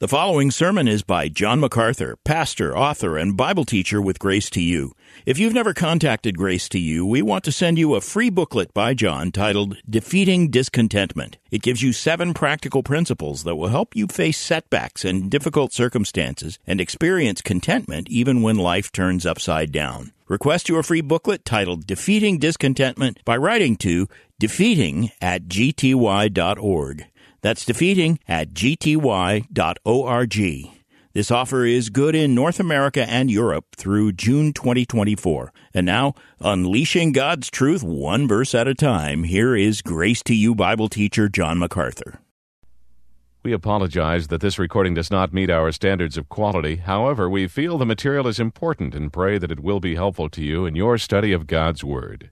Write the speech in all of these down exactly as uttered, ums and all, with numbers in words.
The following sermon is by John MacArthur, pastor, author, and Bible teacher with Grace to You. If you've never contacted Grace to You, we want to send you a free booklet by John titled Defeating Discontentment. It gives you seven practical principles that will help you face setbacks and difficult circumstances and experience contentment even when life turns upside down. Request your free booklet titled Defeating Discontentment by writing to defeating at g t y dot org. That's defeating at g t y dot org. This offer is good in North America and Europe through June twenty twenty-four. And now, unleashing God's truth one verse at a time, here is Grace to You Bible teacher John MacArthur. We apologize that this recording does not meet our standards of quality. However, we feel the material is important and pray that it will be helpful to you in your study of God's Word.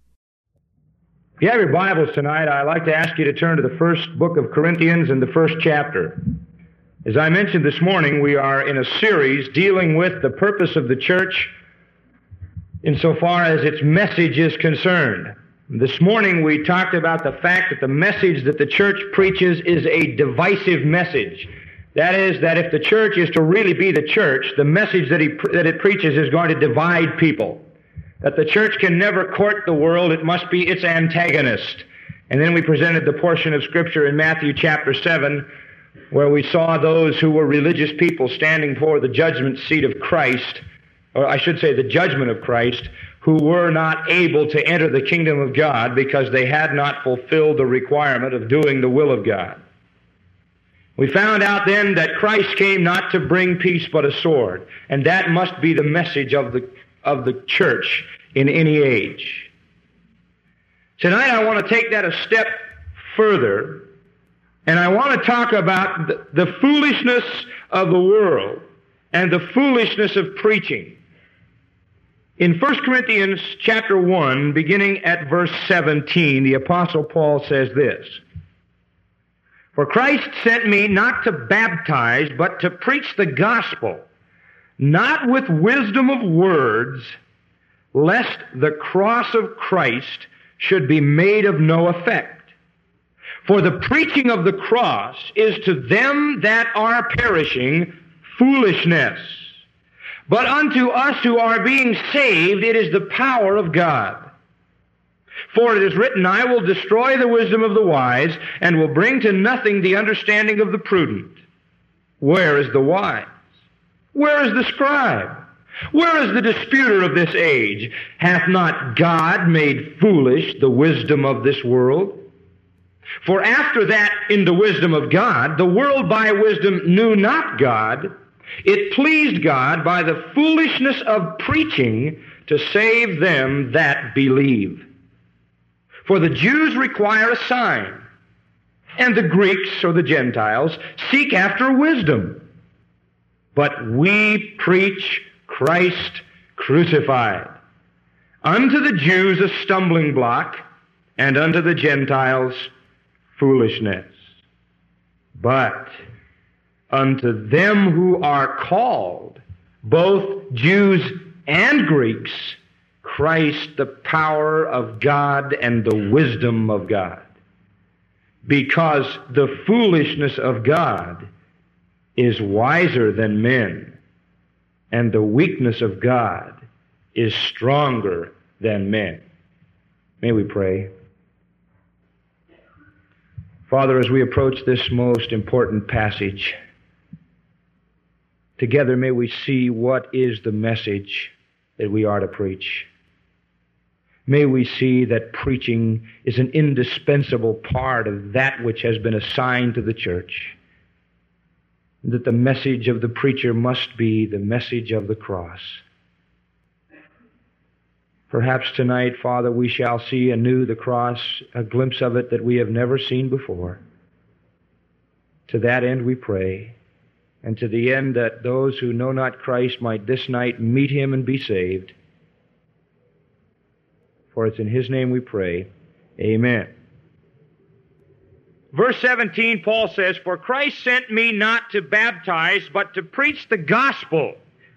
If you have your Bibles tonight, I'd like to ask you to turn to the first book of Corinthians and the first chapter. As I mentioned this morning, we are in a series dealing with the purpose of the church insofar as its message is concerned. This morning we talked about the fact that the message that the church preaches is a divisive message. That is, that if the church is to really be the church, the message that, he, that it preaches is going to divide people. That the church can never court the world, it must be its antagonist. And then we presented the portion of Scripture in Matthew chapter seven, where we saw those who were religious people standing before the judgment seat of Christ, or I should say the judgment of Christ, who were not able to enter the kingdom of God because they had not fulfilled the requirement of doing the will of God. We found out then that Christ came not to bring peace but a sword, and that must be the message of the of the church in any age. Tonight I want to take that a step further, and I want to talk about the, the foolishness of the world and the foolishness of preaching. In First Corinthians chapter one, beginning at verse seventeen, the Apostle Paul says this, "For Christ sent me not to baptize, but to preach the gospel, not with wisdom of words, lest the cross of Christ should be made of no effect. For the preaching of the cross is to them that are perishing foolishness. But unto us who are being saved it is the power of God. For it is written, I will destroy the wisdom of the wise, and will bring to nothing the understanding of the prudent. Where is the wise? Where is the scribe? Where is the disputer of this age? Hath not God made foolish the wisdom of this world? For after that, in the wisdom of God, the world by wisdom knew not God. It pleased God by the foolishness of preaching to save them that believe. For the Jews require a sign, and the Greeks, or the Gentiles, seek after wisdom. But we preach Christ crucified, unto the Jews a stumbling block, and unto the Gentiles foolishness. But unto them who are called, both Jews and Greeks, Christ the power of God and the wisdom of God. Because the foolishness of God is wiser than men, and the weakness of God is stronger than men." May we pray. Father, as we approach this most important passage, together may we see what is the message that we are to preach. May we see that preaching is an indispensable part of that which has been assigned to the church, that the message of the preacher must be the message of the cross. Perhaps tonight, Father, we shall see anew the cross, a glimpse of it that we have never seen before. To that end we pray, and to the end that those who know not Christ might this night meet Him and be saved. For it's in His name we pray. Amen. Verse seventeen, Paul says, "For Christ sent me not to baptize, but to preach the gospel,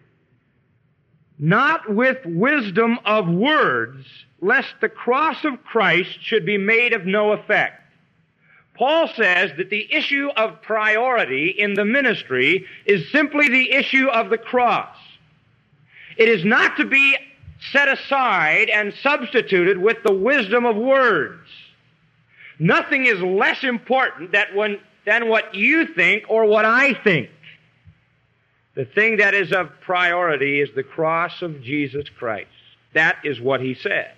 not with wisdom of words, lest the cross of Christ should be made of no effect. Paul says that the issue of priority in the ministry is simply the issue of the cross. It is not to be set aside and substituted with the wisdom of words. Nothing is less important that when, than what you think or what I think. The thing that is of priority is the cross of Jesus Christ. That is what he said.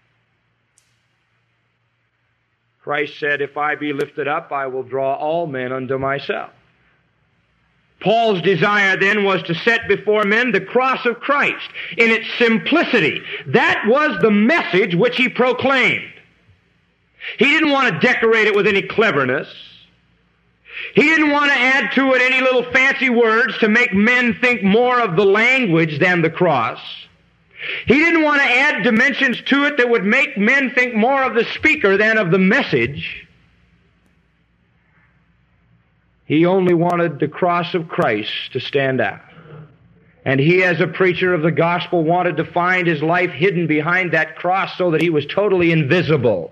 Christ said, if I be lifted up, I will draw all men unto myself. Paul's desire then was to set before men the cross of Christ in its simplicity. That was the message which he proclaimed. He didn't want to decorate it with any cleverness. He didn't want to add to it any little fancy words to make men think more of the language than the cross. He didn't want to add dimensions to it that would make men think more of the speaker than of the message. He only wanted the cross of Christ to stand out. And he, as a preacher of the gospel, wanted to find his life hidden behind that cross so that he was totally invisible.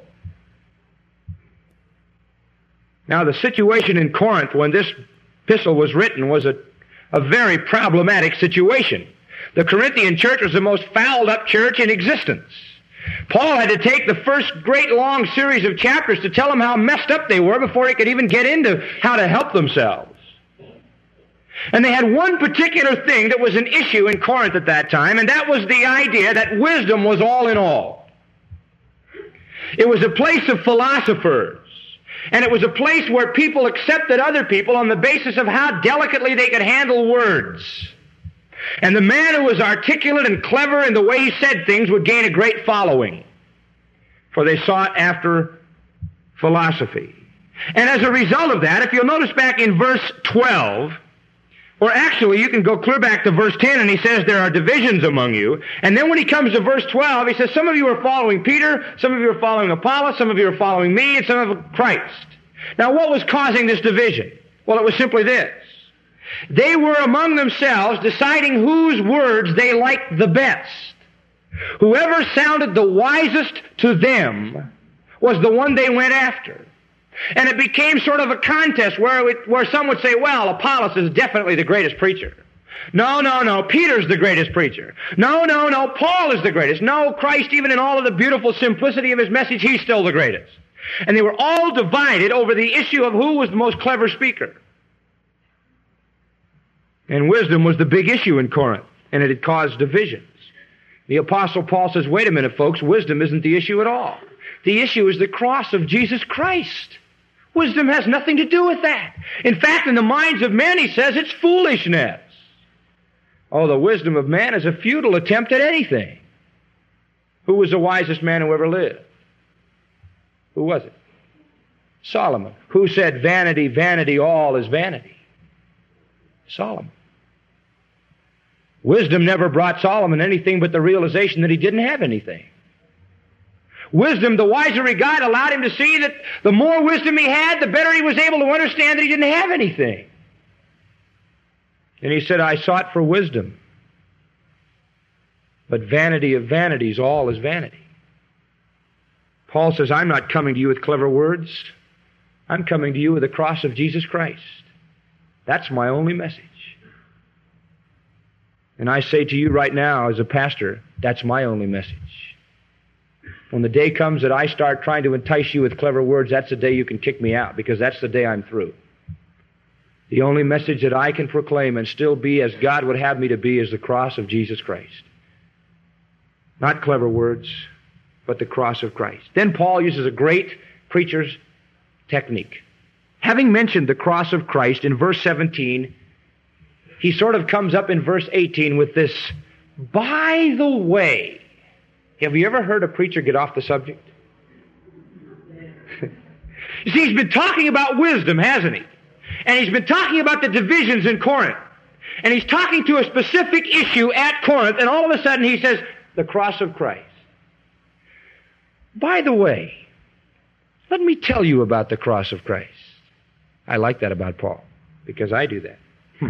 Now, the situation in Corinth when this epistle was written was a, a very problematic situation. The Corinthian church was the most fouled-up church in existence. Paul had to take the first great long series of chapters to tell them how messed up they were before he could even get into how to help themselves. And they had one particular thing that was an issue in Corinth at that time, and that was the idea that wisdom was all in all. It was a place of philosophers. And it was a place where people accepted other people on the basis of how delicately they could handle words. And the man who was articulate and clever in the way he said things would gain a great following. For they sought after philosophy. And as a result of that, if you'll notice back in verse twelve, or actually you can go clear back to verse ten, and he says there are divisions among you. And then when he comes to verse twelve, he says some of you are following Peter, some of you are following Apollos, some of you are following me, and some of Christ. Now what was causing this division? Well, it was simply this. They were among themselves deciding whose words they liked the best. Whoever sounded the wisest to them was the one they went after. And it became sort of a contest where, it, where some would say, well, Apollos is definitely the greatest preacher. No, no, no, Peter's the greatest preacher. No, no, no, Paul is the greatest. No, Christ, even in all of the beautiful simplicity of his message, he's still the greatest. And they were all divided over the issue of who was the most clever speaker. And wisdom was the big issue in Corinth, and it had caused divisions. The Apostle Paul says, wait a minute, folks, wisdom isn't the issue at all. The issue is the cross of Jesus Christ. Wisdom has nothing to do with that. In fact, in the minds of men, he says, it's foolishness. Oh, the wisdom of man is a futile attempt at anything. Who was the wisest man who ever lived? Who was it? Solomon. Who said, vanity, vanity, all is vanity? Solomon. Wisdom never brought Solomon anything but the realization that he didn't have anything. Wisdom, the wiser he got, allowed him to see that the more wisdom he had, the better he was able to understand that he didn't have anything. And he said, I sought for wisdom. But vanity of vanities, all is vanity. Paul says, I'm not coming to you with clever words. I'm coming to you with the cross of Jesus Christ. That's my only message. And I say to you right now as a pastor, that's my only message. When the day comes that I start trying to entice you with clever words, that's the day you can kick me out, because that's the day I'm through. The only message that I can proclaim and still be as God would have me to be is the cross of Jesus Christ. Not clever words, but the cross of Christ. Then Paul uses a great preacher's technique. Having mentioned the cross of Christ in verse seventeen, he sort of comes up in verse eighteen with this, by the way. Have you ever heard a preacher get off the subject? You see, he's been talking about wisdom, hasn't he? And he's been talking about the divisions in Corinth. And he's talking to a specific issue at Corinth, and all of a sudden he says, the cross of Christ. By the way, let me tell you about the cross of Christ. I like that about Paul, because I do that. Hmm.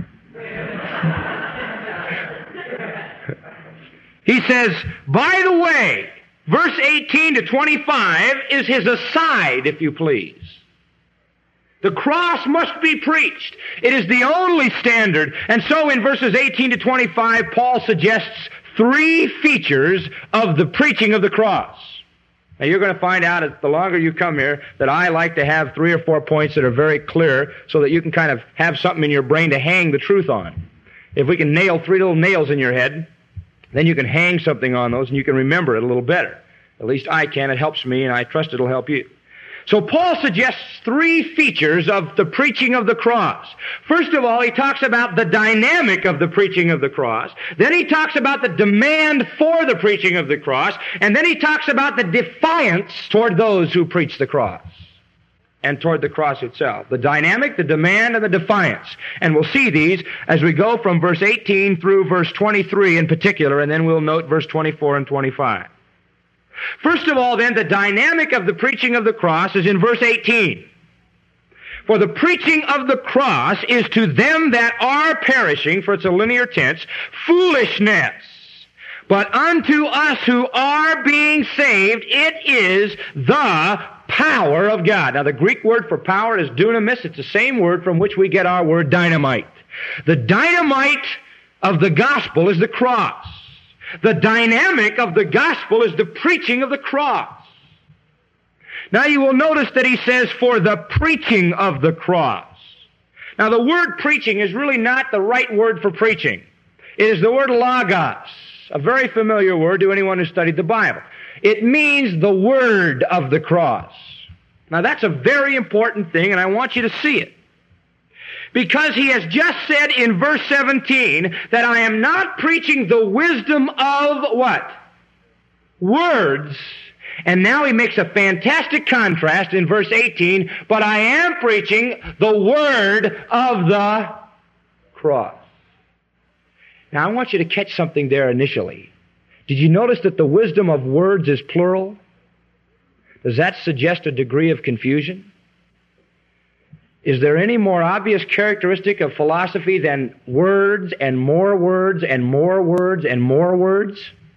He says, by the way, verse eighteen to twenty-five is his aside, if you please. The cross must be preached. It is the only standard. And so in verses eighteen to twenty-five, Paul suggests three features of the preaching of the cross. Now you're going to find out as the longer you come here that I like to have three or four points that are very clear so that you can kind of have something in your brain to hang the truth on. If we can nail three little nails in your head, then you can hang something on those and you can remember it a little better. At least I can. It helps me, and I trust it'll help you. So Paul suggests three features of the preaching of the cross. First of all, he talks about the dynamic of the preaching of the cross. Then he talks about the demand for the preaching of the cross. And then he talks about the defiance toward those who preach the cross and toward the cross itself. The dynamic, the demand, and the defiance. And we'll see these as we go from verse eighteen through verse twenty-three in particular, and then we'll note verse twenty-four and twenty-five. First of all, then, the dynamic of the preaching of the cross is in verse eighteen. For the preaching of the cross is to them that are perishing, for it's a linear tense, foolishness. But unto us who are being saved, it is the power of God. Now, the Greek word for power is dunamis. It's the same word from which we get our word dynamite. The dynamite of the gospel is the cross. The dynamic of the gospel is the preaching of the cross. Now you will notice that he says, for the preaching of the cross. Now the word preaching is really not the right word for preaching. It is the word logos, a very familiar word to anyone who studied the Bible. It means the word of the cross. Now that's a very important thing, and I want you to see it. Because he has just said in verse seventeen that I am not preaching the wisdom of what? Words. And now he makes a fantastic contrast in verse eighteen, but I am preaching the word of the cross. Now I want you to catch something there initially. Did you notice that the wisdom of words is plural? Does that suggest a degree of confusion? Is there any more obvious characteristic of philosophy than words and more words and more words and more words?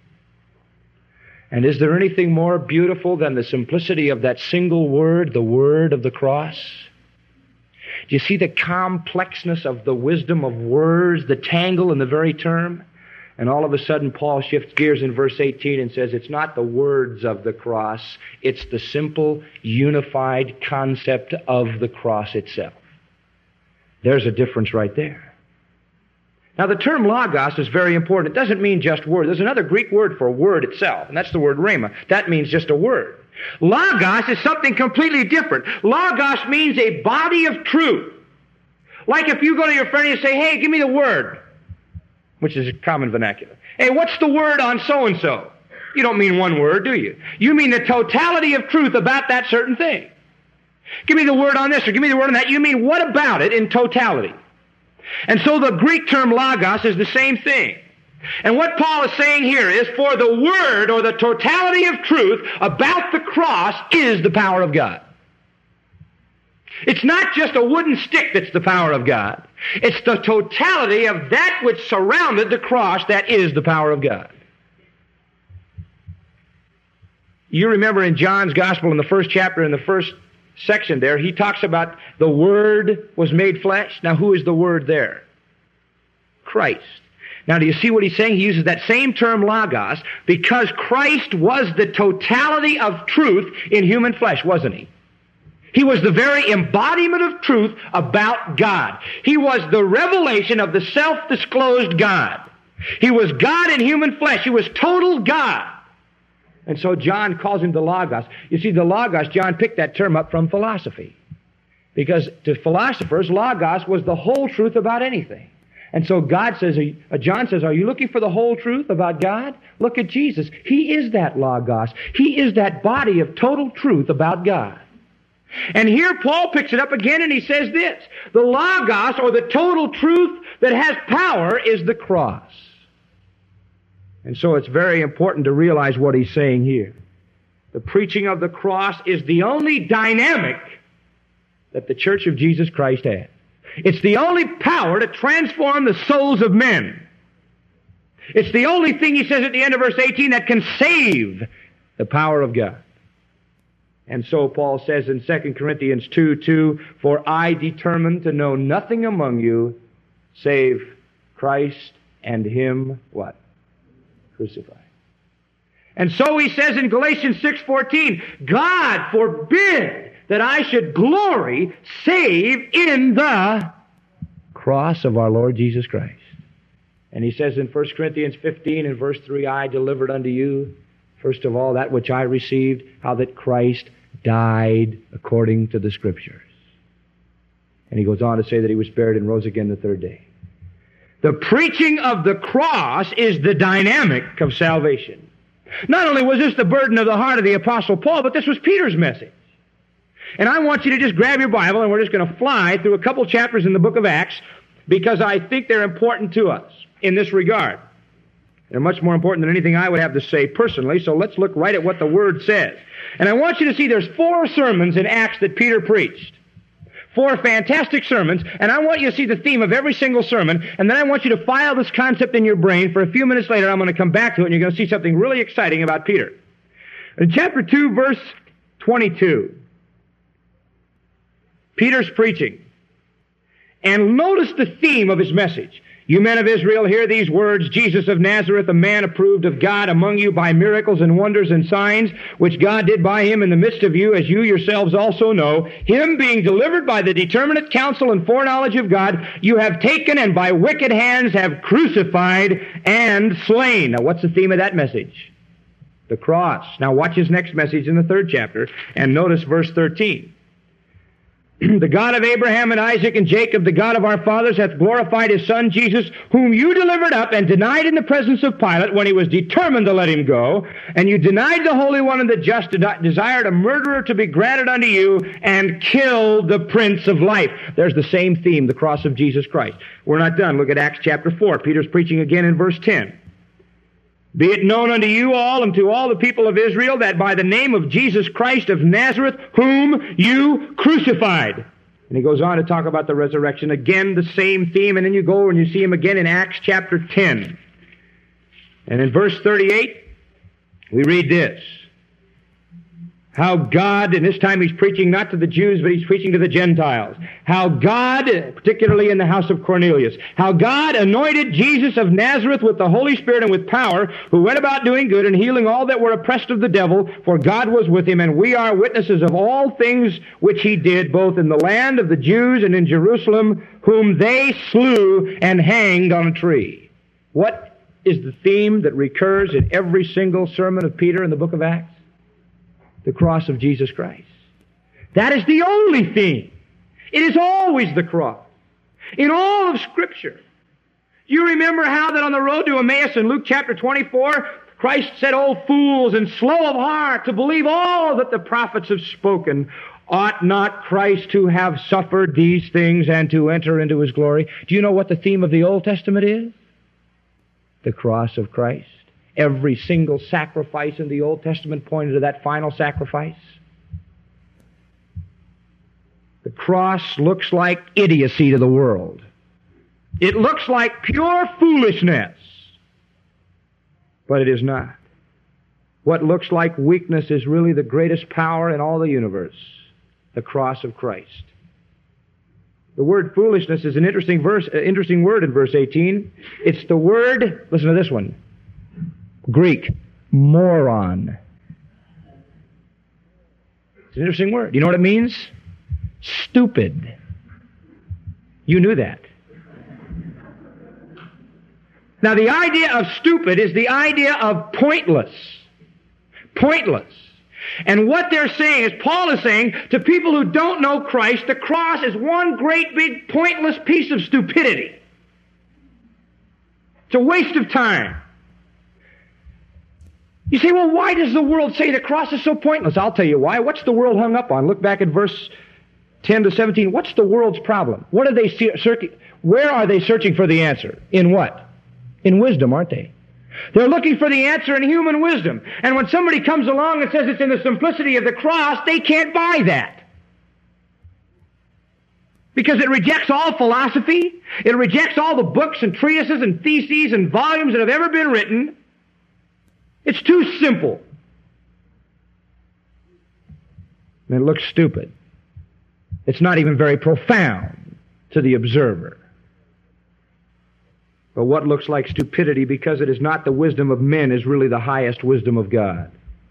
And is there anything more beautiful than the simplicity of that single word, the word of the cross? Do you see the complexness of the wisdom of words, the tangle in the very term? And all of a sudden Paul shifts gears in verse eighteen and says it's not the words of the cross, it's the simple, unified concept of the cross itself. There's a difference right there. Now the term logos is very important. It doesn't mean just word. There's another Greek word for word itself, and that's the word rhema. That means just a word. Logos is something completely different. Logos means a body of truth. Like if you go to your friend and you say, hey, give me the word, which is a common vernacular. Hey, what's the word on so-and-so? You don't mean one word, do you? You mean the totality of truth about that certain thing. Give me the word on this or give me the word on that. You mean what about it in totality? And so the Greek term logos is the same thing. And what Paul is saying here is for the word or the totality of truth about the cross is the power of God. It's not just a wooden stick that's the power of God. It's the totality of that which surrounded the cross that is the power of God. You remember in John's Gospel in the first chapter, in the first section there, he talks about the Word was made flesh. Now who is the Word there? Christ. Now do you see what he's saying? He uses that same term logos because Christ was the totality of truth in human flesh, wasn't he? He was the very embodiment of truth about God. He was the revelation of the self-disclosed God. He was God in human flesh. He was total God. And so John calls him the Logos. You see, the Logos, John picked that term up from philosophy. Because to philosophers, Logos was the whole truth about anything. And so God says, uh, John says, are you looking for the whole truth about God? Look at Jesus. He is that Logos. He is that body of total truth about God. And here Paul picks it up again and he says this, the Logos, or the total truth that has power, is the cross. And so it's very important to realize what he's saying here. The preaching of the cross is the only dynamic that the Church of Jesus Christ has. It's the only power to transform the souls of men. It's the only thing, he says at the end of verse eighteen, that can save the power of God. And so Paul says in Second Corinthians two two, "For I determined to know nothing among you save Christ and Him," what? Crucified. And so he says in Galatians six fourteen, "God forbid that I should glory save in the cross of our Lord Jesus Christ." And he says in First Corinthians fifteen and verse three, "I delivered unto you, first of all, that which I received, how that Christ died according to the Scriptures." And he goes on to say that He was buried and rose again the third day. The preaching of the cross is the dynamic of salvation. Not only was this the burden of the heart of the Apostle Paul, but this was Peter's message. And I want you to just grab your Bible, and we're just going to fly through a couple chapters in the book of Acts, because I think they're important to us in this regard. They're much more important than anything I would have to say personally, so let's look right at what the Word says. And I want you to see there's four sermons in Acts that Peter preached. Four fantastic sermons, and I want you to see the theme of every single sermon, and then I want you to file this concept in your brain. For a few minutes later, I'm going to come back to it, and you're going to see something really exciting about Peter. In chapter two, verse twenty-two, Peter's preaching. And notice the theme of his message. "You men of Israel, hear these words. Jesus of Nazareth, a man approved of God among you by miracles and wonders and signs, which God did by him in the midst of you, as you yourselves also know. Him being delivered by the determinate counsel and foreknowledge of God, you have taken and by wicked hands have crucified and slain." Now what's the theme of that message? The cross. Now watch his next message in the third chapter, and notice verse thirteen. "The God of Abraham and Isaac and Jacob, the God of our fathers, hath glorified His Son Jesus, whom you delivered up and denied in the presence of Pilate when he was determined to let Him go. And you denied the Holy One and the just, desired a murderer to be granted unto you, and killed the Prince of Life." There's the same theme, the cross of Jesus Christ. We're not done. Look at Acts chapter four. Peter's preaching again in verse ten. "Be it known unto you all and to all the people of Israel that by the name of Jesus Christ of Nazareth, whom you crucified." And he goes on to talk about the resurrection. Again, the same theme, and then you go and you see him again in Acts chapter ten. And in verse thirty-eight, we read this. How God, and this time he's preaching not to the Jews, but he's preaching to the Gentiles. How God, particularly in the house of Cornelius, how God anointed Jesus of Nazareth with the Holy Spirit and with power, who went about doing good and healing all that were oppressed of the devil, for God was with him, and we are witnesses of all things which he did, both in the land of the Jews and in Jerusalem, whom they slew and hanged on a tree. What is the theme that recurs in every single sermon of Peter in the book of Acts? The cross of Jesus Christ. That is the only theme. It is always the cross. In all of Scripture. You remember how that on the road to Emmaus in Luke chapter twenty-four, Christ said, "O fools and slow of heart to believe all that the prophets have spoken. Ought not Christ to have suffered these things and to enter into His glory?" Do you know what the theme of the Old Testament is? The cross of Christ. Every single sacrifice in the Old Testament pointed to that final sacrifice. The cross looks like idiocy to the world. It looks like pure foolishness. But it is not. What looks like weakness is really the greatest power in all the universe. The cross of Christ. The word foolishness is an interesting verse, uh, interesting word in verse eighteen. It's the word, listen to this one, Greek, moron. It's an interesting word. You know what it means? Stupid. You knew that. Now, the idea of stupid is the idea of pointless. Pointless. And what they're saying is, Paul is saying, to people who don't know Christ, the cross is one great big pointless piece of stupidity. It's a waste of time. You say, well, why does the world say the cross is so pointless? I'll tell you why. What's the world hung up on? Look back at verse ten to seventeen. What's the world's problem? What are they searching? Where are they searching for the answer? In what? In wisdom, aren't they? They're looking for the answer in human wisdom. And when somebody comes along and says it's in the simplicity of the cross, they can't buy that. Because it rejects all philosophy. It rejects all the books and treatises and theses and volumes that have ever been written. It's too simple. And it looks stupid. It's not even very profound to the observer. But what looks like stupidity, because it is not the wisdom of men, is really the highest wisdom of God.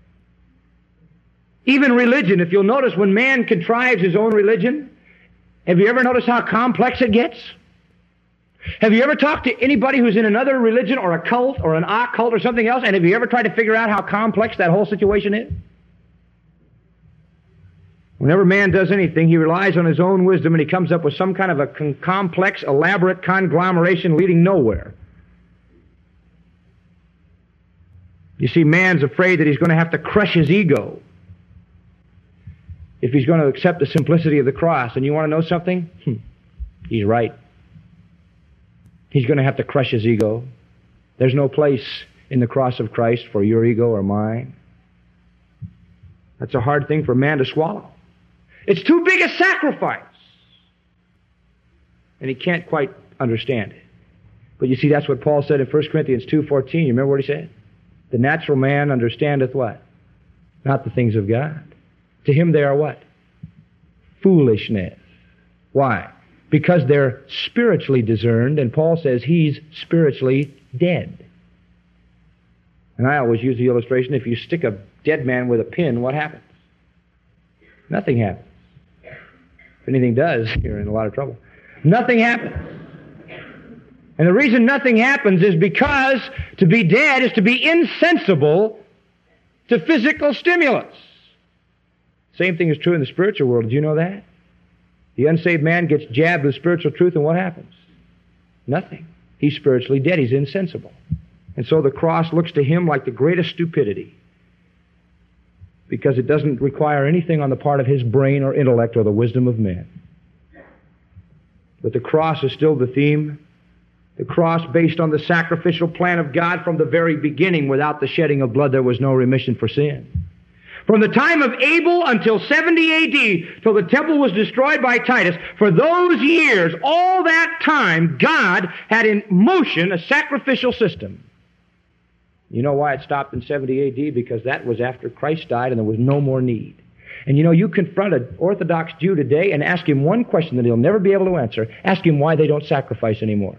Even religion, if you'll notice, when man contrives his own religion, have you ever noticed how complex it gets? Have you ever talked to anybody who's in another religion or a cult or an occult or something else, and have you ever tried to figure out how complex that whole situation is? Whenever man does anything, he relies on his own wisdom, and he comes up with some kind of a con- complex, elaborate conglomeration leading nowhere. You see, man's afraid that he's going to have to crush his ego if he's going to accept the simplicity of the cross. And you want to know something? Hmm. He's right. He's going to have to crush his ego. There's no place in the cross of Christ for your ego or mine. That's a hard thing for man to swallow. It's too big a sacrifice. And he can't quite understand it. But you see, that's what Paul said in First Corinthians two fourteen. You remember what he said? The natural man understandeth what? Not the things of God. To him they are what? Foolishness. Why? Because they're spiritually discerned, and Paul says he's spiritually dead. And I always use the illustration, if you stick a dead man with a pin, what happens? Nothing happens. If anything does, you're in a lot of trouble. Nothing happens. And the reason nothing happens is because to be dead is to be insensible to physical stimulus. Same thing is true in the spiritual world. Did you know that? The unsaved man gets jabbed with spiritual truth, and what happens? Nothing. He's spiritually dead. He's insensible. And so the cross looks to him like the greatest stupidity, because it doesn't require anything on the part of his brain or intellect or the wisdom of men. But the cross is still the theme. The cross based on the sacrificial plan of God from the very beginning. Without the shedding of blood, there was no remission for sin. From the time of Abel until seventy A D, till the temple was destroyed by Titus, for those years, all that time, God had in motion a sacrificial system. You know why it stopped in seventy A D? Because that was after Christ died and there was no more need. And you know, you confront an Orthodox Jew today and ask him one question that he'll never be able to answer. Ask him why they don't sacrifice anymore.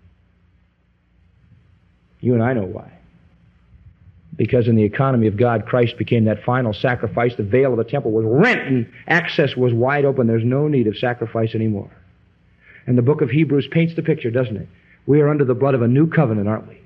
You and I know why. Because in the economy of God, Christ became that final sacrifice. The veil of the temple was rent and access was wide open. There's no need of sacrifice anymore. And the book of Hebrews paints the picture, doesn't it? We are under the blood of a new covenant, aren't we?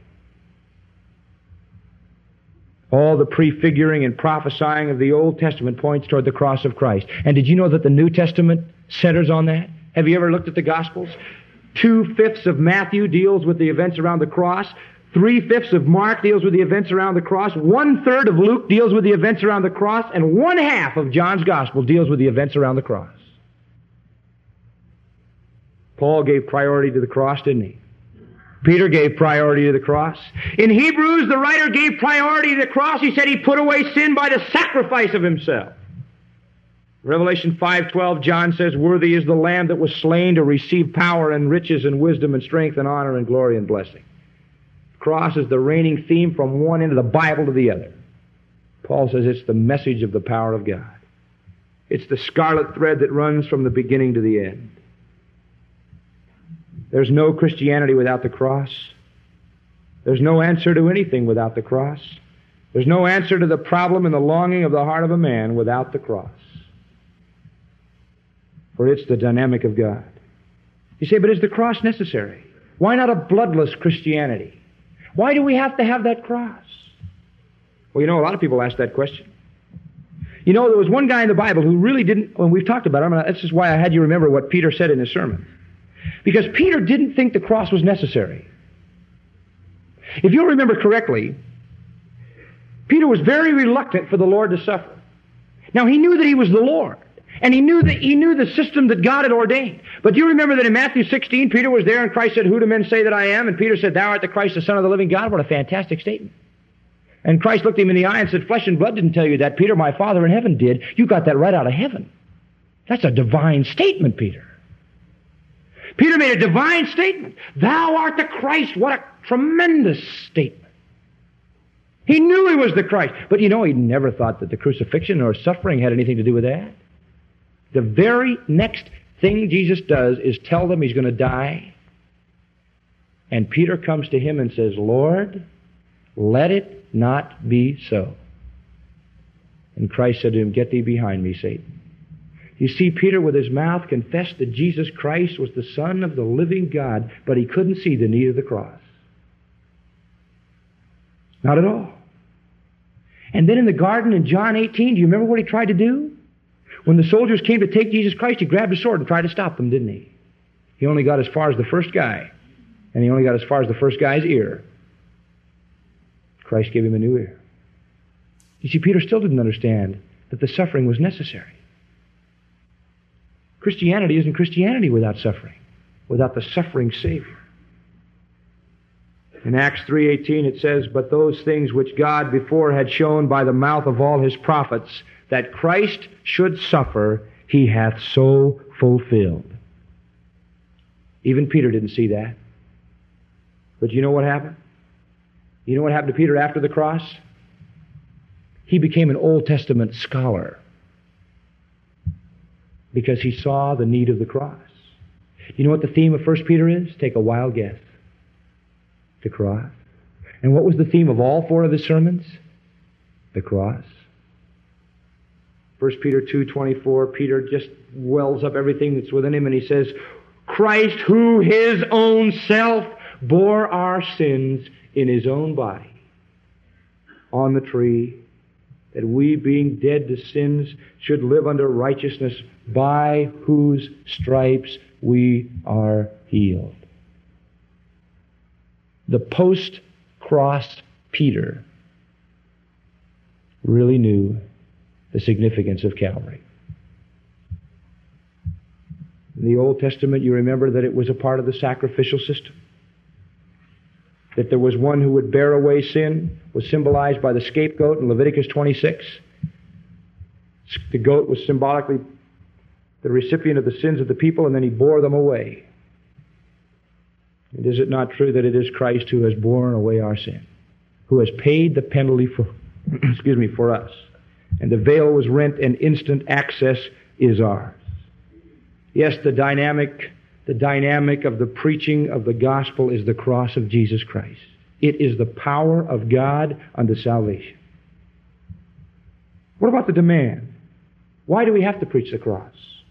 All the prefiguring and prophesying of the Old Testament points toward the cross of Christ. And did you know that the New Testament centers on that? Have you ever looked at the Gospels? Two-fifths of Matthew deals with the events around the cross. Three-fifths of Mark deals with the events around the cross. One-third of Luke deals with the events around the cross. And one-half of John's Gospel deals with the events around the cross. Paul gave priority to the cross, didn't he? Peter gave priority to the cross. In Hebrews, the writer gave priority to the cross. He said he put away sin by the sacrifice of himself. Revelation five twelve, John says, "Worthy is the Lamb that was slain to receive power and riches and wisdom and strength and honor and glory and blessing." The cross is the reigning theme from one end of the Bible to the other. Paul says it's the message of the power of God. It's the scarlet thread that runs from the beginning to the end. There's no Christianity without the cross. There's no answer to anything without the cross. There's no answer to the problem and the longing of the heart of a man without the cross. For it's the dynamic of God. You say, but is the cross necessary? Why not a bloodless Christianity? Why do we have to have that cross? Well, you know, a lot of people ask that question. You know, there was one guy in the Bible who really didn't, when we've talked about him, and this is why I had you remember what Peter said in his sermon. Because Peter didn't think the cross was necessary. If you'll remember correctly, Peter was very reluctant for the Lord to suffer. Now, he knew that he was the Lord. And he knew that he knew the system that God had ordained. But do you remember that in Matthew sixteen, Peter was there and Christ said, "Who do men say that I am?" And Peter said, "Thou art the Christ, the Son of the living God." What a fantastic statement. And Christ looked him in the eye and said, "Flesh and blood didn't tell you that, Peter. My Father in heaven did. You got that right out of heaven." That's a divine statement, Peter. Peter made a divine statement. "Thou art the Christ." What a tremendous statement. He knew he was the Christ. But you know, he never thought that the crucifixion or suffering had anything to do with that. The very next thing Jesus does is tell them he's going to die. And Peter comes to him and says, Lord, let it not be so. And Christ said to him, get thee behind me, Satan. You see, Peter with his mouth confessed that Jesus Christ was the Son of the living God, but he couldn't see the need of the cross. Not at all. And then in the garden in John eighteen, do you remember what he tried to do? When the soldiers came to take Jesus Christ, he grabbed a sword and tried to stop them, didn't he? He only got as far as the first guy. And he only got as far as the first guy's ear. Christ gave him a new ear. You see, Peter still didn't understand that the suffering was necessary. Christianity isn't Christianity without suffering, without the suffering Savior. In Acts three eighteen it says, but those things which God before had shown by the mouth of all his prophets, that Christ should suffer, he hath so fulfilled. Even Peter didn't see that. But you know what happened? You know what happened to Peter after the cross? He became an Old Testament scholar because he saw the need of the cross. You know what the theme of First Peter is? Take a wild guess. The cross. And what was the theme of all four of the sermons? The cross. First Peter two twenty-four, Peter just wells up everything that's within him and he says, Christ who his own self bore our sins in his own body on the tree, that we, being dead to sins, should live unto righteousness, by whose stripes we are healed. The post-cross Peter really knew the significance of Calvary. In the Old Testament, you remember that it was a part of the sacrificial system. That there was one who would bear away sin, was symbolized by the scapegoat in Leviticus twenty-six. The goat was symbolically the recipient of the sins of the people, and then he bore them away. And is it not true that it is Christ who has borne away our sin, who has paid the penalty for, excuse me, for us? And the veil was rent, and instant access is ours. Yes, the dynamic The dynamic of the preaching of the gospel is the cross of Jesus Christ. It is the power of God unto salvation. What about the demand? Why do we have to preach the cross?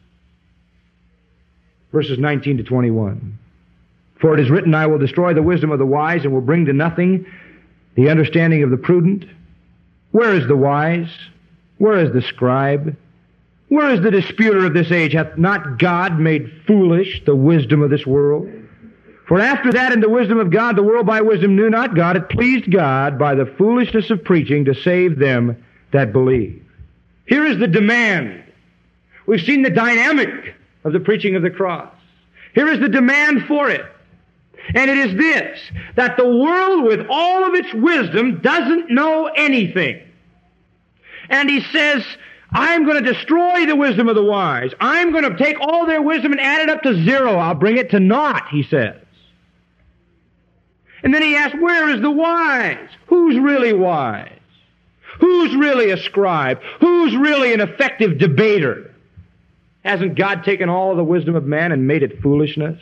Verses nineteen to twenty-one. For it is written, I will destroy the wisdom of the wise and will bring to nothing the understanding of the prudent. Where is the wise? Where is the scribe? Where is the disputer of this age? Hath not God made foolish the wisdom of this world? For after that in the wisdom of God, the world by wisdom knew not God. It pleased God by the foolishness of preaching to save them that believe. Here is the demand. We've seen the dynamic of the preaching of the cross. Here is the demand for it. And it is this, that the world with all of its wisdom doesn't know anything. And he says, I'm going to destroy the wisdom of the wise. I'm going to take all their wisdom and add it up to zero. I'll bring it to naught, he says. And then he asks, where is the wise? Who's really wise? Who's really a scribe? Who's really an effective debater? Hasn't God taken all of the wisdom of man and made it foolishness?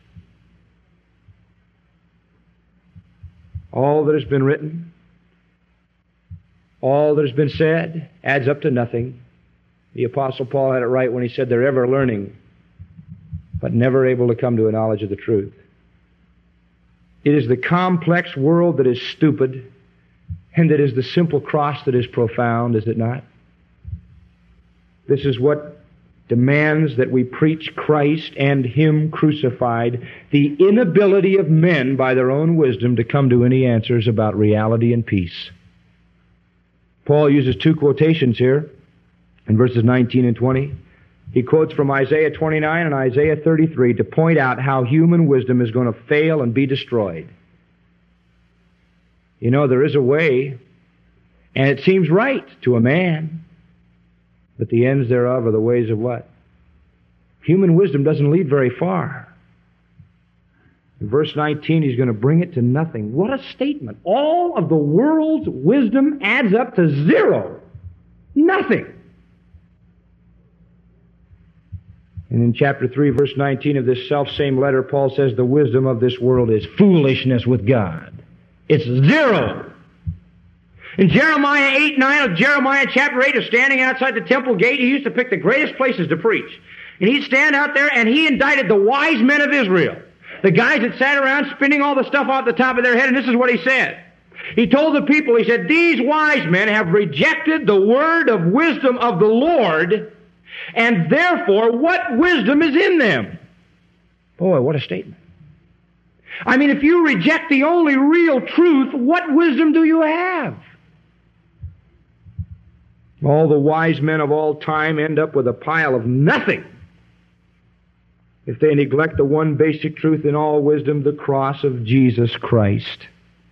All that has been written, all that has been said, adds up to nothing. The Apostle Paul had it right when he said they're ever learning, but never able to come to a knowledge of the truth. It is the complex world that is stupid, and it is the simple cross that is profound, is it not? This is what demands that we preach Christ and Him crucified, the inability of men by their own wisdom to come to any answers about reality and peace. Paul uses two quotations here in verses nineteen and twenty. He quotes from Isaiah twenty-nine and Isaiah thirty-three to point out how human wisdom is going to fail and be destroyed. You know, there is a way, and it seems right to a man, but the ends thereof are the ways of what? Human wisdom doesn't lead very far. In verse nineteen, he's going to bring it to nothing. What a statement. All of the world's wisdom adds up to zero. Nothing. And in chapter three, verse nineteen of this self-same letter, Paul says the wisdom of this world is foolishness with God. It's zero. In Jeremiah eight nine of Jeremiah chapter eight, of standing outside the temple gate, he used to pick the greatest places to preach. And he'd stand out there and he indicted the wise men of Israel. The guys that sat around spinning all the stuff off the top of their head, and this is what he said. He told the people, he said, these wise men have rejected the word of wisdom of the Lord, and therefore what wisdom is in them? Boy, what a statement. I mean, if you reject the only real truth, what wisdom do you have? All the wise men of all time end up with a pile of nothing if they neglect the one basic truth in all wisdom, the cross of Jesus Christ.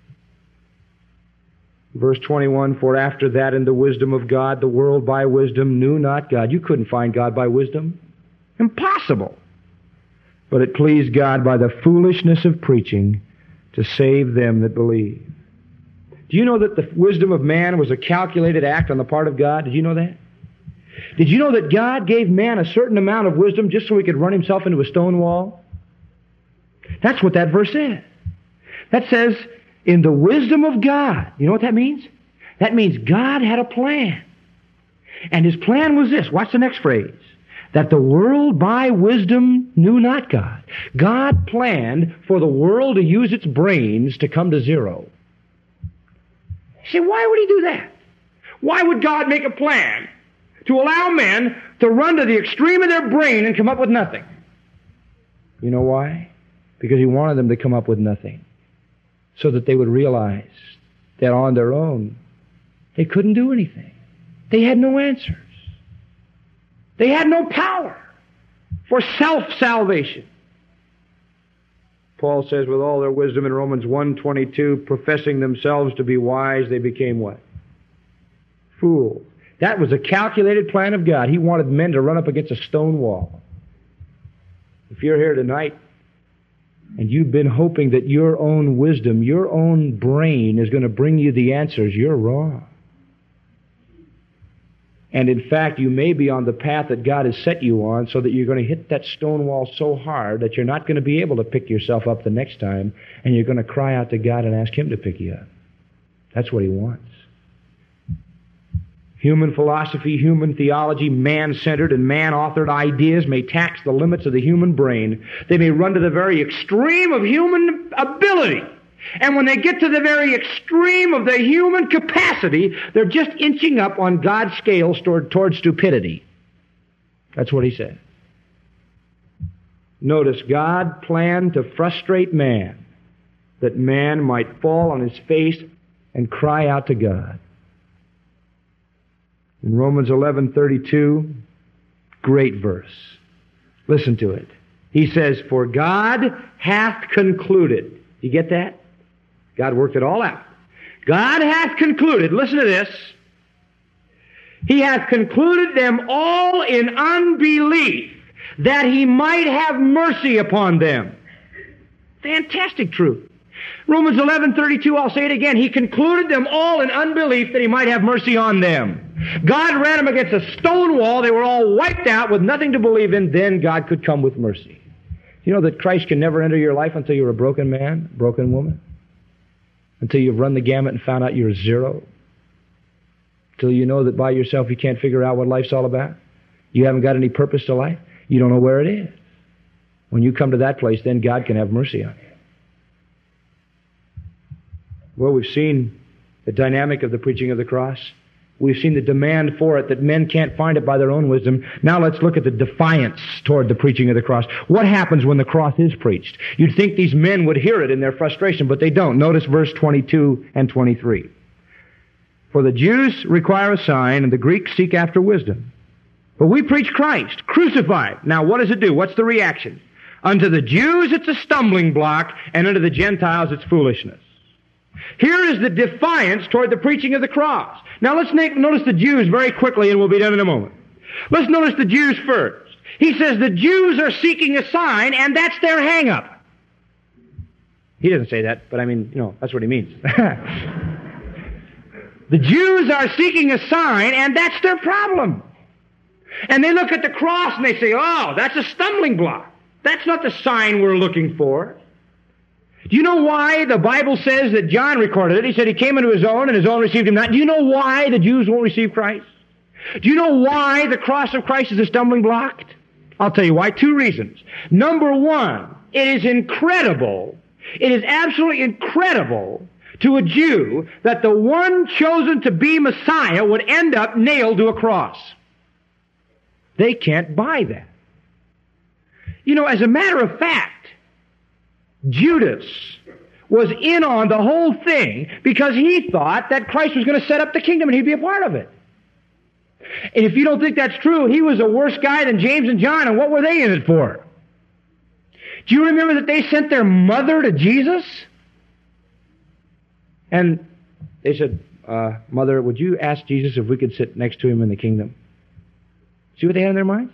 Verse twenty-one, for after that in the wisdom of God, the world by wisdom knew not God. You couldn't find God by wisdom. Impossible. But it pleased God by the foolishness of preaching to save them that believe. Do you know that the wisdom of man was a calculated act on the part of God? Did you know that? Did you know that God gave man a certain amount of wisdom just so he could run himself into a stone wall? That's what that verse says. That says, in the wisdom of God. You know what that means? That means God had a plan. And his plan was this. Watch the next phrase. That the world by wisdom knew not God. God planned for the world to use its brains to come to zero. You say, why would he do that? Why would God make a plan to allow men to run to the extreme of their brain and come up with nothing? You know why? Because he wanted them to come up with nothing, so that they would realize that on their own they couldn't do anything. They had no answers. They had no power for self-salvation. Paul says with all their wisdom in Romans one twenty-two, professing themselves to be wise, they became what? Fools. That was a calculated plan of God. He wanted men to run up against a stone wall. If you're here tonight and you've been hoping that your own wisdom, your own brain is going to bring you the answers, you're wrong. And in fact, you may be on the path that God has set you on so that you're going to hit that stone wall so hard that you're not going to be able to pick yourself up the next time, and you're going to cry out to God and ask him to pick you up. That's what he wants. Human philosophy, human theology, man-centered and man-authored ideas may tax the limits of the human brain. They may run to the very extreme of human ability. And when they get to the very extreme of the human capacity, they're just inching up on God's scales toward, toward stupidity. That's what he said. Notice, God planned to frustrate man, that man might fall on his face and cry out to God. In Romans eleven thirty-two, great verse. Listen to it. He says, for God hath concluded. You get that? God worked it all out. God hath concluded, listen to this, he hath concluded them all in unbelief, that he might have mercy upon them. Fantastic truth. Romans eleven thirty-two, I'll say it again. He concluded them all in unbelief that he might have mercy on them. God ran them against a stone wall. They were all wiped out with nothing to believe in. Then God could come with mercy. You know that Christ can never enter your life until you're a broken man, broken woman? Until you've run the gamut and found out you're zero? Until you know that by yourself you can't figure out what life's all about? You haven't got any purpose to life? You don't know where it is. When you come to that place, then God can have mercy on you. Well, we've seen the dynamic of the preaching of the cross. We've seen the demand for it, that men can't find it by their own wisdom. Now let's look at the defiance toward the preaching of the cross. What happens when the cross is preached? You'd think these men would hear it in their frustration, but they don't. Notice verse twenty-two and twenty-three. For the Jews require a sign, and the Greeks seek after wisdom. But we preach Christ, crucified. Now what does it do? What's the reaction? Unto the Jews it's a stumbling block, and unto the Gentiles it's foolishness. Here is the defiance toward the preaching of the cross. Now let's notice the Jews very quickly, and we'll be done in a moment. Let's notice the Jews first. He says the Jews are seeking a sign, and that's their hang-up. He doesn't say that, but I mean, you know, that's what he means. The Jews are seeking a sign, and that's their problem. And they look at the cross and they say, oh, that's a stumbling block. That's not the sign we're looking for. Do you know why the Bible says that John recorded it? He said he came into his own and his own received him not. Do you know why the Jews won't receive Christ? Do you know why the cross of Christ is a stumbling block? I'll tell you why. Two reasons. Number one, it is incredible. It is absolutely incredible to a Jew that the one chosen to be Messiah would end up nailed to a cross. They can't buy that. You know, as a matter of fact, Judas was in on the whole thing because he thought that Christ was going to set up the kingdom and he'd be a part of it. And if you don't think that's true, he was a worse guy than James and John, and what were they in it for? Do you remember that they sent their mother to Jesus? And they said, uh, Mother, would you ask Jesus if we could sit next to him in the kingdom? See what they had in their minds?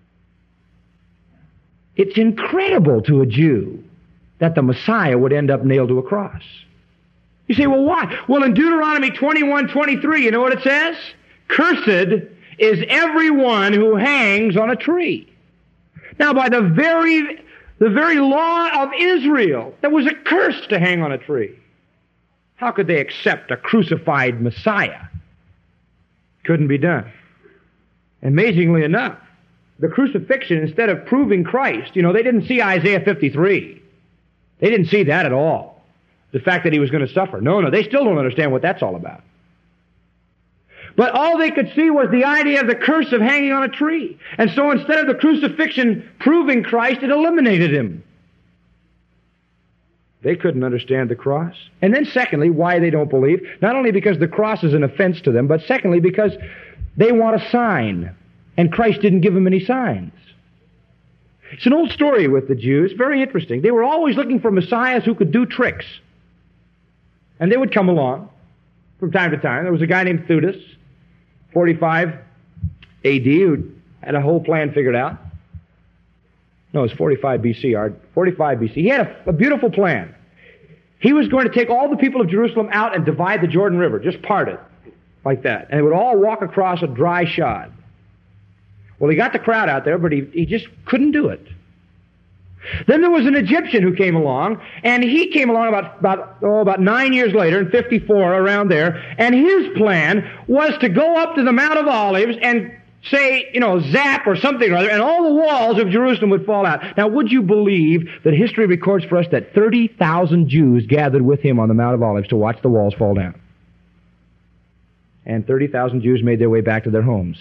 It's incredible to a Jew that the Messiah would end up nailed to a cross. You say, well, why? Well, in Deuteronomy twenty-one twenty-three, you know what it says? Cursed is everyone who hangs on a tree. Now, by the very, the very law of Israel, there was a curse to hang on a tree. How could they accept a crucified Messiah? Couldn't be done. Amazingly enough, the crucifixion, instead of proving Christ, you know, they didn't see Isaiah fifty-three. They didn't see that at all. The fact that he was going to suffer. No, no, they still don't understand what that's all about. But all they could see was the idea of the curse of hanging on a tree. And so instead of the crucifixion proving Christ, it eliminated him. They couldn't understand the cross. And then secondly, why they don't believe. Not only because the cross is an offense to them, but secondly because they want a sign. And Christ didn't give them any signs. It's an old story with the Jews, very interesting. They were always looking for messiahs who could do tricks. And they would come along from time to time. There was a guy named Theudas, forty-five A D, who had a whole plan figured out. No, it was forty-five B C, Art. forty-five B C. He had a, a beautiful plan. He was going to take all the people of Jerusalem out and divide the Jordan River, just part it, like that. And they would all walk across a dry shod. Well, he got the crowd out there, but he, he just couldn't do it. Then there was an Egyptian who came along, and he came along about, about, oh, about nine years later, in fifty-four, around there, and his plan was to go up to the Mount of Olives and say, you know, zap or something or other, and all the walls of Jerusalem would fall out. Now, would you believe that history records for us that thirty thousand Jews gathered with him on the Mount of Olives to watch the walls fall down? And thirty thousand Jews made their way back to their homes.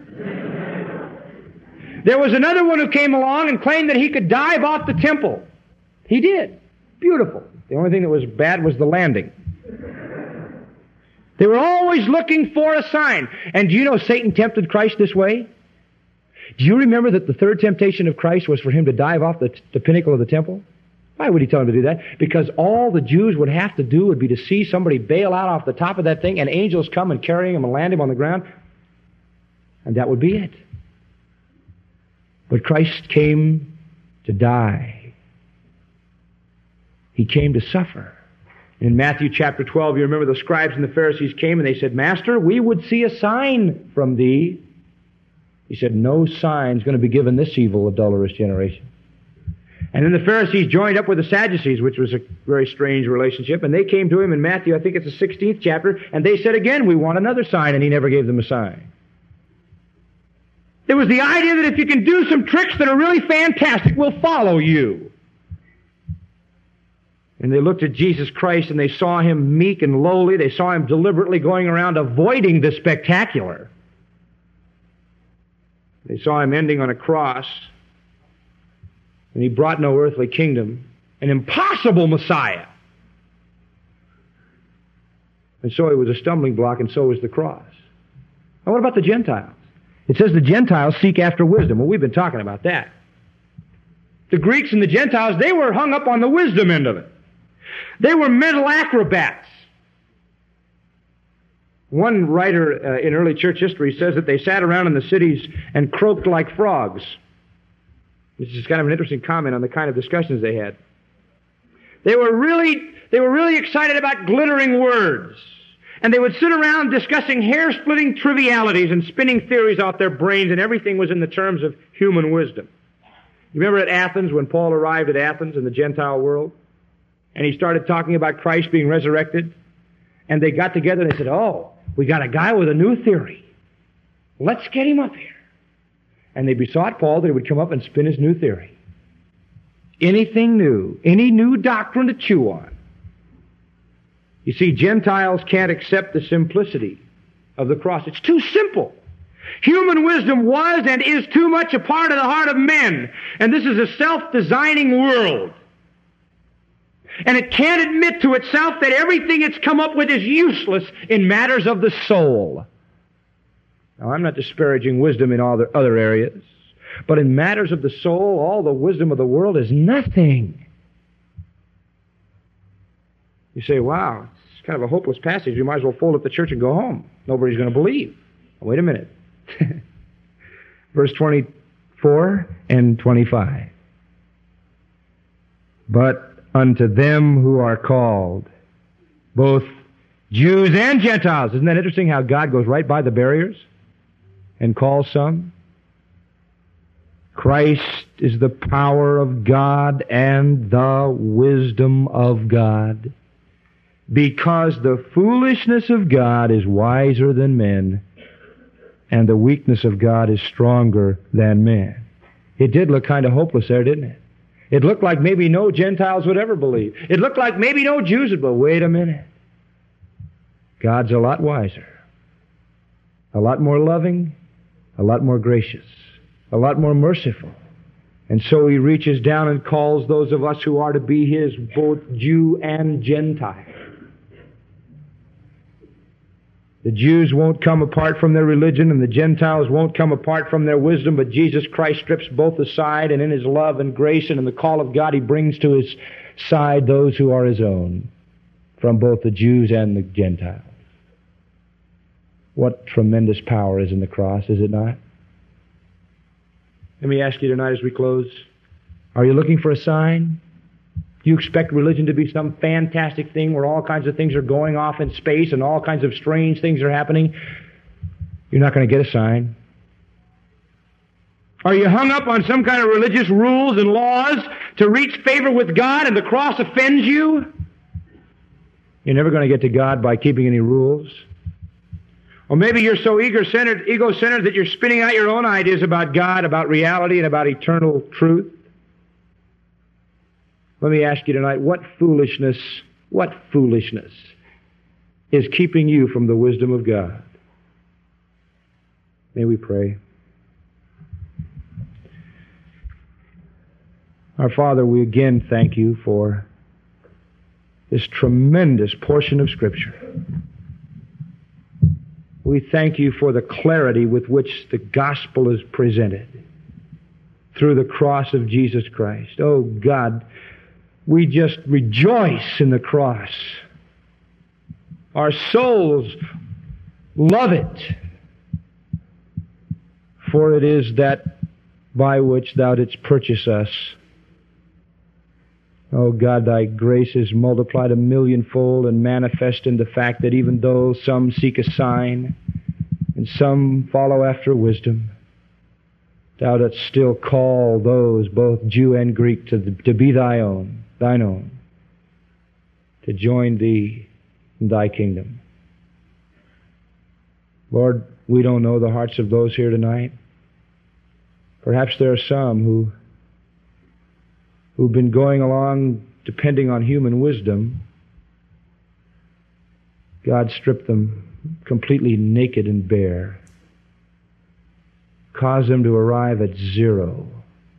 There was another one who came along and claimed that he could dive off the temple. He did. Beautiful. The only thing that was bad was the landing. They were always looking for a sign. And do you know Satan tempted Christ this way? Do you remember that the third temptation of Christ was for him to dive off the, the pinnacle of the temple? Why would he tell him to do that? Because all the Jews would have to do would be to see somebody bail out off the top of that thing, and angels come and carry him and land him on the ground. And that would be it. But Christ came to die. He came to suffer. In Matthew chapter twelve, you remember the scribes and the Pharisees came and they said, Master, we would see a sign from thee. He said, no sign's going to be given this evil, adulterous generation. And then the Pharisees joined up with the Sadducees, which was a very strange relationship, and they came to him in Matthew, I think it's the sixteenth chapter, and they said again, we want another sign, and he never gave them a sign. There was the idea that if you can do some tricks that are really fantastic, we'll follow you. And they looked at Jesus Christ and they saw him meek and lowly. They saw him deliberately going around avoiding the spectacular. They saw him ending on a cross. And he brought no earthly kingdom. An impossible Messiah. And so he was a stumbling block, and so was the cross. Now what about the Gentiles? It says the Gentiles seek after wisdom. Well, we've been talking about that. The Greeks and the Gentiles, they were hung up on the wisdom end of it. They were mental acrobats. One writer uh, in early church history says that they sat around in the cities and croaked like frogs. This is kind of an interesting comment on the kind of discussions they had. They were really, they were really excited about glittering words. And they would sit around discussing hair-splitting trivialities and spinning theories off their brains, and everything was in the terms of human wisdom. You remember at Athens, when Paul arrived at Athens in the Gentile world, and he started talking about Christ being resurrected, and they got together and they said, oh, we got a guy with a new theory. Let's get him up here. And they besought Paul that he would come up and spin his new theory. Anything new, any new doctrine to chew on. You see, Gentiles can't accept the simplicity of the cross. It's too simple. Human wisdom was and is too much a part of the heart of men. And this is a self-designing world. And it can't admit to itself that everything it's come up with is useless in matters of the soul. Now, I'm not disparaging wisdom in all the other areas, but in matters of the soul, all the wisdom of the world is nothing. You say, wow, it's kind of a hopeless passage. You might as well fold up the church and go home. Nobody's going to believe. Wait a minute. Verse twenty-four and twenty-five. But unto them who are called, both Jews and Gentiles. Isn't that interesting how God goes right by the barriers and calls some? Christ is the power of God and the wisdom of God, because the foolishness of God is wiser than men, and the weakness of God is stronger than men. It did look kind of hopeless there, didn't it? It looked like maybe no Gentiles would ever believe. It looked like maybe no Jews would, but wait a minute. God's a lot wiser, a lot more loving, a lot more gracious, a lot more merciful. And so He reaches down and calls those of us who are to be His, both Jew and Gentile. The Jews won't come apart from their religion, and the Gentiles won't come apart from their wisdom, but Jesus Christ strips both aside, and in His love and grace and in the call of God, He brings to His side those who are His own, from both the Jews and the Gentiles. What tremendous power is in the cross, is it not? Let me ask you tonight as we close, are you looking for a sign? Do you expect religion to be some fantastic thing where all kinds of things are going off in space and all kinds of strange things are happening? You're not going to get a sign. Are you hung up on some kind of religious rules and laws to reach favor with God and the cross offends you? You're never going to get to God by keeping any rules. Or maybe you're so ego-centered, ego-centered that you're spinning out your own ideas about God, about reality, and about eternal truth. Let me ask you tonight, what foolishness, what foolishness is keeping you from the wisdom of God? May we pray. Our Father, we again thank You for this tremendous portion of Scripture. We thank You for the clarity with which the gospel is presented through the cross of Jesus Christ. Oh God, we just rejoice in the cross. Our souls love it, for it is that by which Thou didst purchase us. Oh God, Thy grace is multiplied a millionfold and manifest in the fact that even though some seek a sign and some follow after wisdom, Thou dost still call those, both Jew and Greek, to, to be Thy own, Thine own, to join Thee in Thy kingdom. Lord, we don't know the hearts of those here tonight. Perhaps there are some who who've been going along depending on human wisdom. God stripped them completely naked and bare. Cause them to arrive at zero.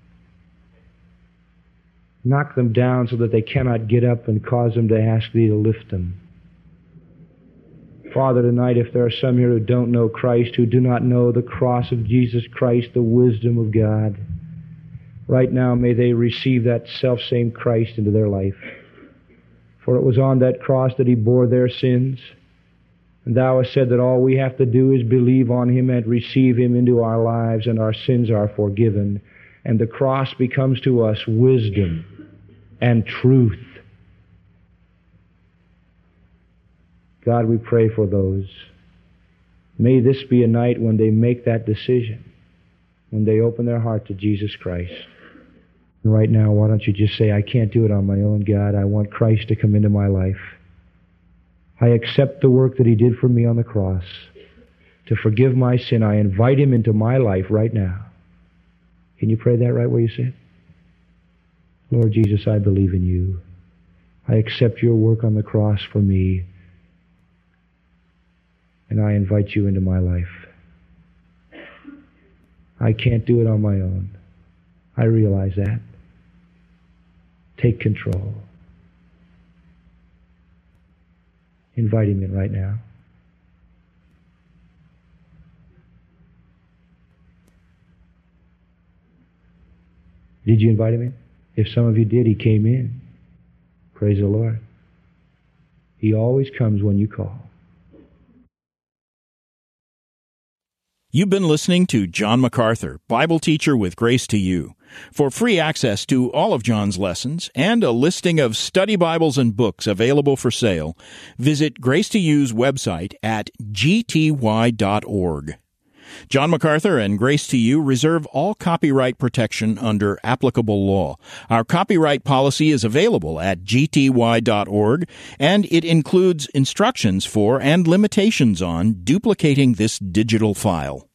Knock them down so that they cannot get up, and cause them to ask Thee to lift them. Father, tonight, if there are some here who don't know Christ, who do not know the cross of Jesus Christ, the wisdom of God, right now, may they receive that selfsame Christ into their life. For it was on that cross that He bore their sins. And Thou hast said that all we have to do is believe on Him and receive Him into our lives, and our sins are forgiven. And the cross becomes to us wisdom and truth God, we pray for those. May this be a night when they make that decision, when they open their heart to Jesus Christ. And right now, why don't you just say, I can't do it on my own, God. I want Christ to come into my life. I accept the work that He did for me on the cross to forgive my sin. I invite Him into my life right now. Can you pray that right where you sit? Lord Jesus, I believe in You. I accept Your work on the cross for me, and I invite You into my life. I can't do it on my own. I realize that. Take control. Invite Him in right now. Did you invite Him in? If some of you did, He came in. Praise the Lord. He always comes when you call. You've been listening to John MacArthur, Bible teacher with Grace to You. For free access to all of John's lessons and a listing of study Bibles and books available for sale, visit Grace to You's website at g t y dot org. John MacArthur and Grace to You reserve all copyright protection under applicable law. Our copyright policy is available at g t y dot org, and it includes instructions for and limitations on duplicating this digital file.